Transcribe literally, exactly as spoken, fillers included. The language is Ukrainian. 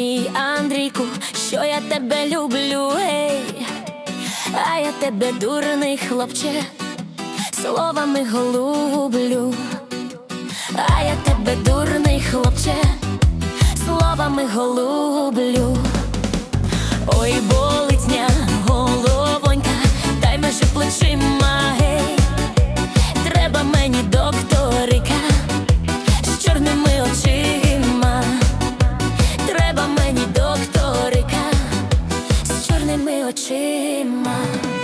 мій Андрійку, що я тебе люблю, ей, а я тебе, дурний хлопче, словами голублю. А я тебе, дурний хлопче, словами голублю. Ой, болить-ня головонька, дай межи плечима, гей, треба мені докторика з чорними очима. Треба мені докторика з чорними очима.